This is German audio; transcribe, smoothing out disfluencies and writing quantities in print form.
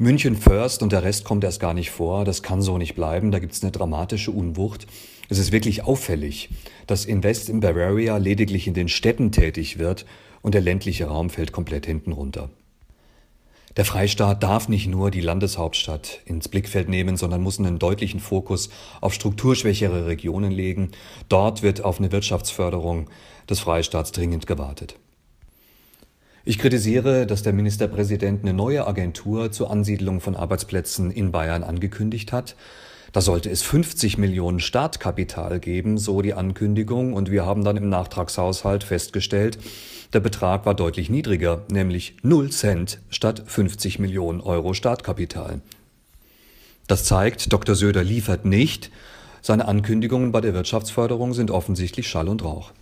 München first und der Rest kommt erst gar nicht vor. Das kann so nicht bleiben. Da gibt es eine dramatische Unwucht. Es ist wirklich auffällig, dass Invest in Bavaria lediglich in den Städten tätig wird und der ländliche Raum fällt komplett hinten runter. Der Freistaat darf nicht nur die Landeshauptstadt ins Blickfeld nehmen, sondern muss einen deutlichen Fokus auf strukturschwächere Regionen legen. Dort wird auf eine Wirtschaftsförderung des Freistaats dringend gewartet. Ich kritisiere, dass der Ministerpräsident eine neue Agentur zur Ansiedlung von Arbeitsplätzen in Bayern angekündigt hat. Da sollte es 50 Millionen Startkapital geben, so die Ankündigung. Und wir haben dann im Nachtragshaushalt festgestellt, der Betrag war deutlich niedriger, nämlich 0 Cent statt 50 Millionen Euro Startkapital. Das zeigt, Dr. Söder liefert nicht. Seine Ankündigungen bei der Wirtschaftsförderung sind offensichtlich Schall und Rauch.